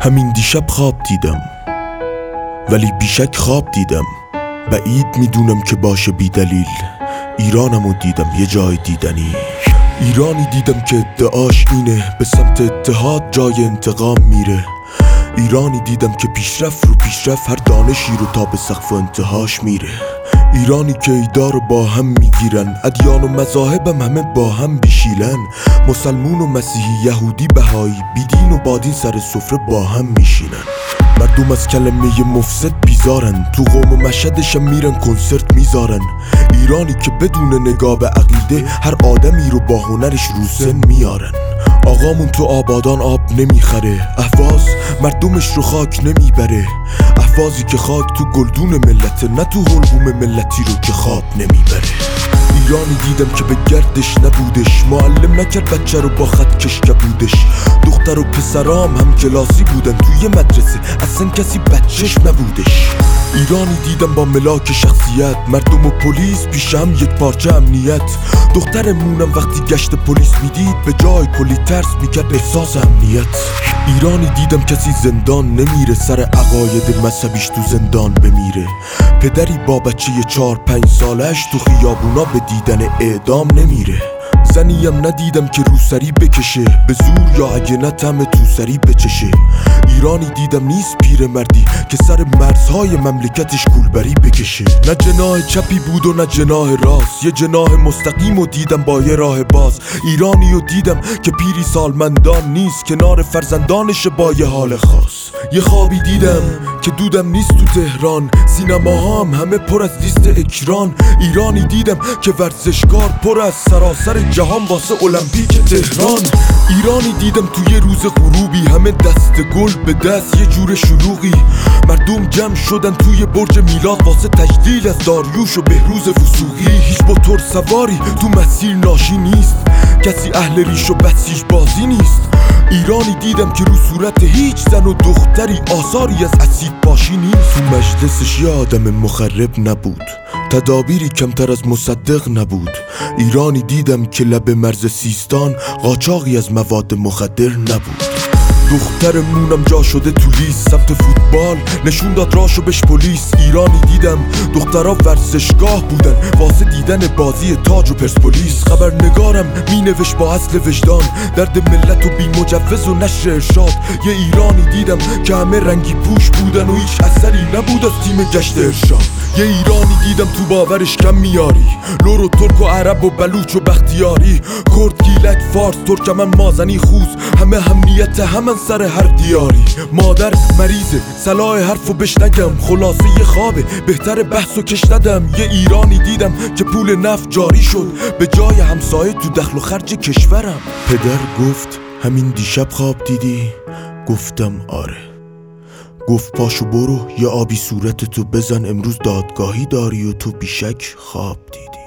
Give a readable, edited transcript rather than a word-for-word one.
همین دیشب خواب دیدم، ولی بیشک خواب دیدم. بعید میدونم که باشه بی دلیل. ایرانمو دیدم یه جای دیدنی. ایرانی دیدم که ادعاش اینه به سمت اتحاد جای انتقام میره. ایرانی دیدم که پیشرفت رو پیشرفت هر دانشی رو تا به سقف و انتهاش میره. ایرانی که ایدا رو با هم میگیرن، ادیان و مذاهبم همه با هم بیشیلن. مسلمون و مسیحی، یهودی، بهایی، بیدین و بادین سر سفره با هم میشینن. مردم از کلمه مفسد بیزارن، تو قوم و مشهدشم میرن کنسرت میذارن. ایرانی که بدون نگاه به عقیده هر آدمی رو با هنرش رو سن میارن. آقامون تو آبادان آب نمیخره، اهواز مردمش رو خاک نمیبره. اهوازی که خاک تو گلدون ملته، نه تو حلقوم ملتی رو که خواب نمیبره. ایرانی دیدم که به گردش نبودش، معلم نکرد بچه رو با خط کش کبودش. دختر و پسرام هم کلاسی بودن توی مدرسه، اصلا کسی بچهش نبودش. ایرانی دیدم با ملاک شخصیت، مردم و پلیس پیش هم یک پارچه امنیت. دخترمونم وقتی گشت پلیس میدید به جای کلی ترس میکرد احساس امنیت. ایرانی دیدم کسی زندان نمیره، سر عقاید مذهبیش تو زندان بمیره. پدری با بچه 4-5 سالش تو خیابونا به دیدن اعدام نمیره. زنیم ندیدم که روسری بکشه به زور، یا اگه نه طعم توسری بچشه. ایرانی دیدم نیست پیر مردی که سر مرزهای مملکتش کولبری بکشه. نه جناح چپی بود و نه جناح راست، یه جناح مستقیم و دیدم با یه راه باز. ایرانی رو دیدم که پیری سالمندان نیست، کنار فرزندانش با یه حال خاص. یه خوابی دیدم که دودم نیست تو تهران، سینماهام همه پر از لیست اکران. ایرانی دیدم که ورزشکار پر از سراسر جهان واسه المپیک تهران. ایرانی دیدم توی روز غروبی همه دست گل به دست یه جور شلوغی. مردم جمع شدن توی برج میلاد واسه تجلیل از داریوش و بهروز وثوقی. هیچ موتور سواری تو مسیر ناشی نیست، کسی اهل ریش و بسیج بازی نیست. ایرانی دیدم که رو صورت هیچ زن و دختری آثاری از اسید باشی نیست. تو مجلسش یه آدم مخرب نبود، تدابیری کمتر از مصدق نبود. ایرانی دیدم که لب مرز سیستان قاچاقی از مواد مخدر نبود. دخترمونم جا شده تو لیست، سمت فوتبال نشون داد راشو بهش پلیس. ایرانی دیدم دخترها ورزشگاه بودن واسه دیدن بازی تاج و پرسپولیس. خبرنگارم می نوشت با اصل وجدان، درد ملت و بی مجوز و نشر ارشاد. یه ایرانی دیدم که همه رنگی پوش بودن و هیچ اثری نبود از تیم گشت ارشاد. یه ایرانی دیدم تو باورش کم میاری، لور و ترک و عرب و بلوچ و بختیاری. کرد، گیلک، فارس، ترکمن، مازنی، خوز، همه همنیت همن سر هر دیاری. مادر مریضه، صلاح حرفو بش نگم، خلاصه یه خوابه بهتر بحثو کش ندم. یه ایرانی دیدم که پول نفت جاری شد به جای همسایه تو دخل و خرج کشورم. پدر گفت همین دیشب خواب دیدی؟ گفتم آره. گفت پاشو برو یه آبی صورتتو بزن، امروز دادگاهی داری و تو بیشک خواب دیدی.